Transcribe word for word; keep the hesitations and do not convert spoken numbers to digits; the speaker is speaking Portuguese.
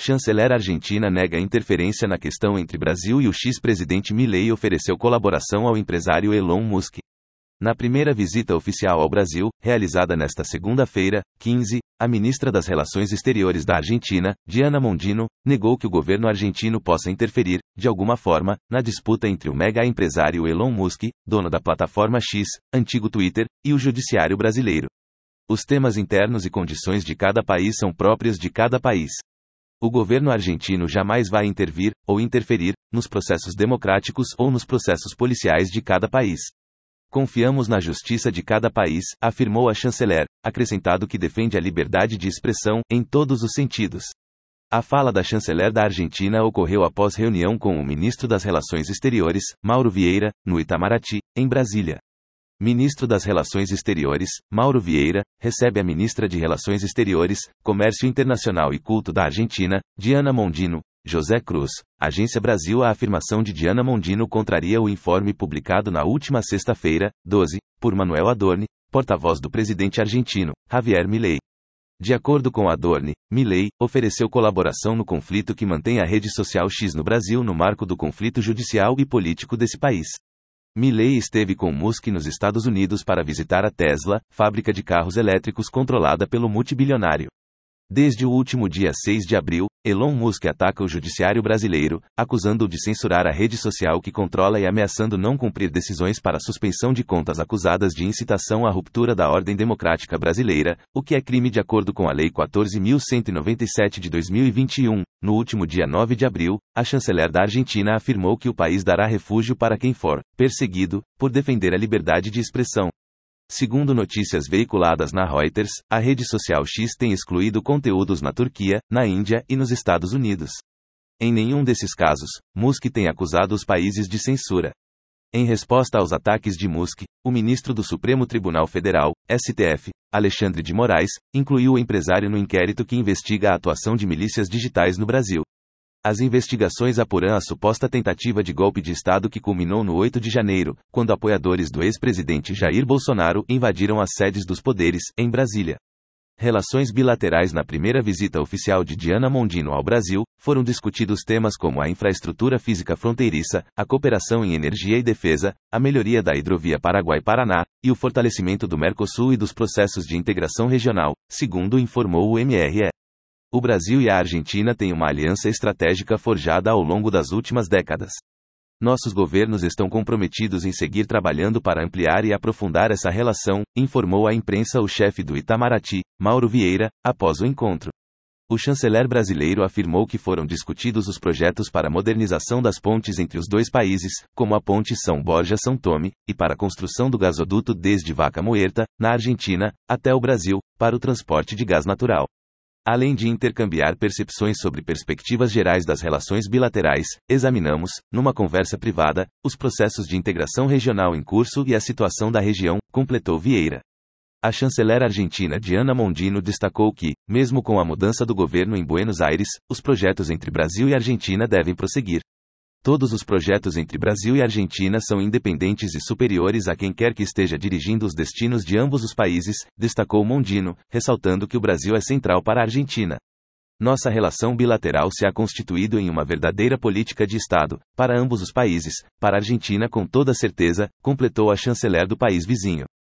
Chanceler argentina nega interferência na questão entre Brasil e o ex-presidente Milei ofereceu colaboração ao empresário Elon Musk. Na primeira visita oficial ao Brasil, realizada nesta segunda-feira, quinze, a ministra das Relações Exteriores da Argentina, Diana Mondino, negou que o governo argentino possa interferir, de alguma forma, na disputa entre o mega empresário Elon Musk, dono da plataforma X, antigo Twitter, e o judiciário brasileiro. Os temas internos e condições de cada país são próprios de cada país. O governo argentino jamais vai intervir, ou interferir, nos processos democráticos ou nos processos policiais de cada país. Confiamos na justiça de cada país, afirmou a chanceler, acrescentado que defende a liberdade de expressão, em todos os sentidos. A fala da chanceler da Argentina ocorreu após reunião com o ministro das Relações Exteriores, Mauro Vieira, no Itamaraty, em Brasília. Ministro das Relações Exteriores, Mauro Vieira, recebe a ministra de Relações Exteriores, Comércio Internacional e Culto da Argentina, Diana Mondino. José Cruz, Agência Brasil. A afirmação de Diana Mondino contraria o informe publicado na última sexta-feira, doze, por Manuel Adorni, porta-voz do presidente argentino, Javier Milei. De acordo com Adorni, Milei ofereceu colaboração no conflito que mantém a rede social X no Brasil no marco do conflito judicial e político desse país. Milei esteve com Musk nos Estados Unidos para visitar a Tesla, fábrica de carros elétricos controlada pelo multibilionário. Desde o último dia seis de abril, Elon Musk ataca o judiciário brasileiro, acusando-o de censurar a rede social que controla e ameaçando não cumprir decisões para suspensão de contas acusadas de incitação à ruptura da ordem democrática brasileira, o que é crime de acordo com a Lei quatorze mil cento e noventa e sete de dois mil e vinte e um. No último dia nove de abril, a chanceler da Argentina afirmou que o país dará refúgio para quem for perseguido por defender a liberdade de expressão. Segundo notícias veiculadas na Reuters, a rede social X tem excluído conteúdos na Turquia, na Índia e nos Estados Unidos. Em nenhum desses casos, Musk tem acusado os países de censura. Em resposta aos ataques de Musk, o ministro do Supremo Tribunal Federal, S T F, Alexandre de Moraes, incluiu o empresário no inquérito que investiga a atuação de milícias digitais no Brasil. As investigações apuram a suposta tentativa de golpe de Estado que culminou no oito de janeiro, quando apoiadores do ex-presidente Jair Bolsonaro invadiram as sedes dos poderes, em Brasília. Relações bilaterais. Na primeira visita oficial de Diana Mondino ao Brasil, foram discutidos temas como a infraestrutura física fronteiriça, a cooperação em energia e defesa, a melhoria da hidrovia Paraguai-Paraná, e o fortalecimento do Mercosul e dos processos de integração regional, segundo informou o M R E. O Brasil e a Argentina têm uma aliança estratégica forjada ao longo das últimas décadas. Nossos governos estão comprometidos em seguir trabalhando para ampliar e aprofundar essa relação, informou à imprensa o chefe do Itamaraty, Mauro Vieira, após o encontro. O chanceler brasileiro afirmou que foram discutidos os projetos para a modernização das pontes entre os dois países, como a ponte São Borja-São Tomé, e para a construção do gasoduto desde Vaca Muerta, na Argentina, até o Brasil, para o transporte de gás natural. Além de intercambiar percepções sobre perspectivas gerais das relações bilaterais, examinamos, numa conversa privada, os processos de integração regional em curso e a situação da região, completou Vieira. A chanceler argentina Diana Mondino destacou que, mesmo com a mudança do governo em Buenos Aires, os projetos entre Brasil e Argentina devem prosseguir. Todos os projetos entre Brasil e Argentina são independentes e superiores a quem quer que esteja dirigindo os destinos de ambos os países, destacou Mondino, ressaltando que o Brasil é central para a Argentina. Nossa relação bilateral se ha constituído em uma verdadeira política de Estado, para ambos os países, para a Argentina com toda certeza, completou a chanceler do país vizinho.